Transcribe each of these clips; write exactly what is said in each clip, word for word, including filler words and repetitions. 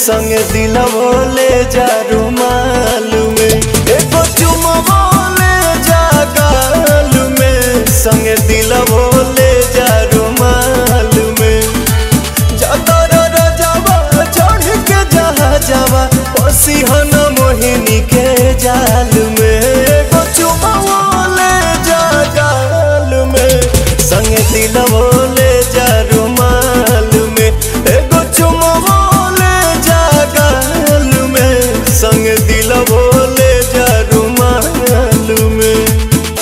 संगे दिलवो ले जा रुमाल में, एगो चुमवो ले जा गाल में, संगे दिलवो ले जा रुमाल में। जातर रजवा चढ़ के जहा जावा पसी हन मोहिनी के जाल में, एगो चुमवो ले जा गाल में, संगे दिलवो ले जा रुमाल में, एगो चुमवो ले जा गाल में, संगे दिलवो ले जा रुमाल में।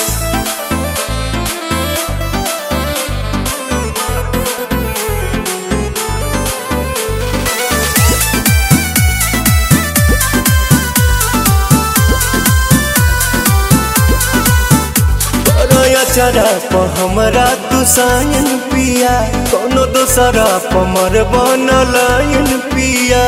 चरा प हमरा तू सायन पिया, कोनो दोसरा प मर बनलायन पिया।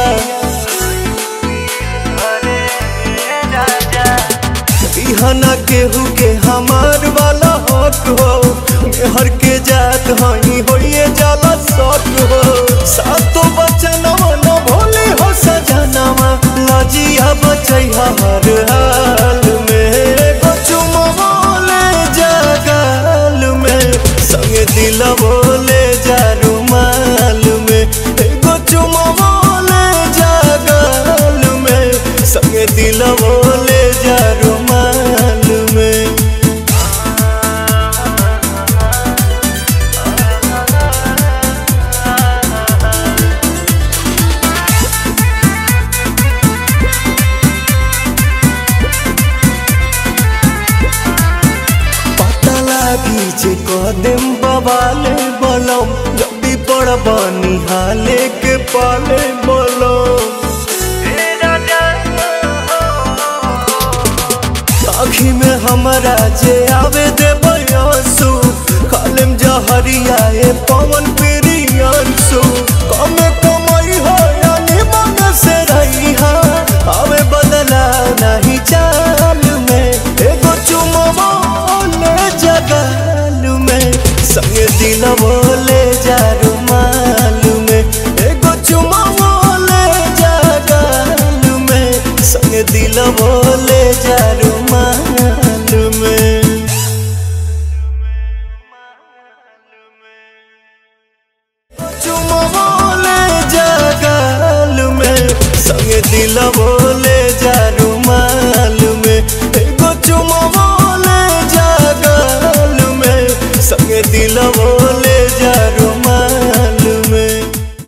बिहाना केहू के हमार वाला हक हो, मेहर के जात हई होइए जाला शक हो। सातो बचनवा न भोले हो सजनवा, लजिया बचैहा हर हाल में, एगो चुमवो ले जा गाल में, संगे दिलवो ले जा रुमाल में, एगो चुमवो ले जा गाल में, संगे दिलवो ले जा रुमाल में। जे कदम बवाले बलम, जल्दी पड़ बनी हाले के पाले बलम। आँखी में हमारा जे आवे दे बयासु, खालिम जहरिया ए पवन प्रियांशु। कमे कमाई हो यानी मन से रही हा, आवे बदला नहीं चाल में, एगो चुमवो ले जा गाल में, संगे दिलवो ले जा रुमाल में, एगो चुमवो ले जा गाल में, संगे दिलवो ले जा रुमाल में। चुमवो ले जा गाल में, संगे दिलवो ले जा रुमाल में, एगो चुमवो ले जा गाल में, संगे दिलवो